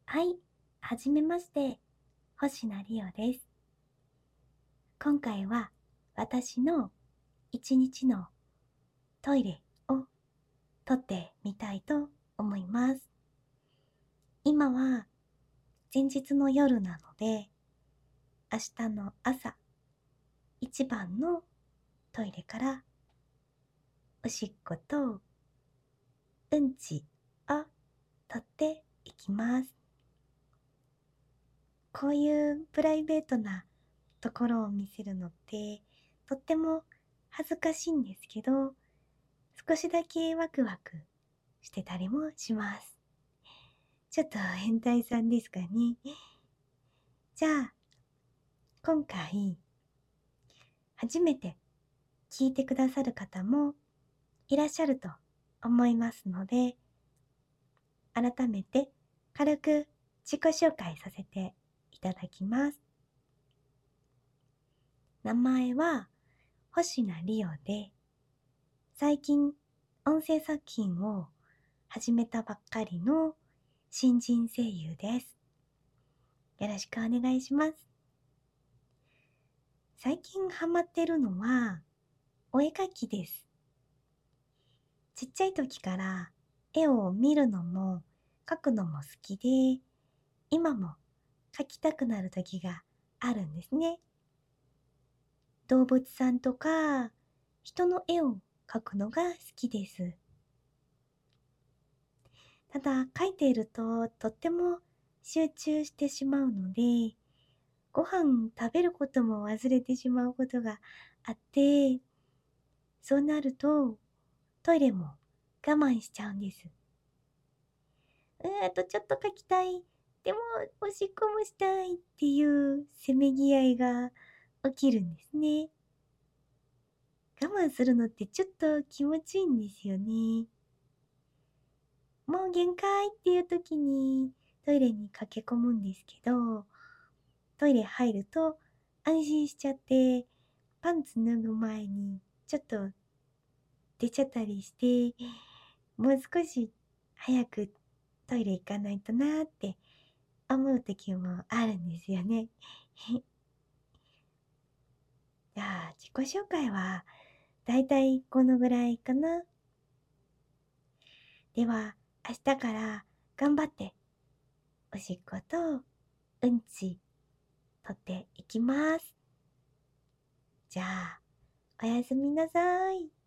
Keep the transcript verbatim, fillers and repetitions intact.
はい、はじめまして、星名リオです。今回は私の一日のトイレを撮ってみたいと思います。今は前日の夜なので、明日の朝、一番のトイレからおしっことうんちを取っていきます。こういうプライベートなところを見せるのってとっても恥ずかしいんですけど、少しだけワクワクしてたりもします。ちょっと変態さんですかね。じゃあ、今回初めて聞いてくださる方もいらっしゃると思いますので、改めて軽く自己紹介させていただきます。名前は星名リオで、最近音声作品を始めたばっかりの新人声優です。よろしくお願いします。最近ハマってるのはお絵描きです。ちっちゃい時から絵を見るのも描くのも好きで、今も描きたくなる時があるんですね。動物さんとか人の絵を描くのが好きです。ただ描いているととっても集中してしまうので、ご飯食べることも忘れてしまうことがあって、そうなるとトイレも我慢しちゃうんです。うーんとちょっと書きたい。でもおしっこもしたいっていうせめぎ合いが起きるんですね。我慢するのってちょっと気持ちいいんですよね。もう限界っていう時にトイレに駆け込むんですけど、トイレ入ると安心しちゃって、パンツ脱ぐ前にちょっと出ちゃったりして、もう少し早くトイレ行かないとなーって思う時もあるんですよね。じゃあ自己紹介はだいたいこのぐらいかな。では明日から頑張っておしっことうんち取っていきます。じゃあおやすみなさい。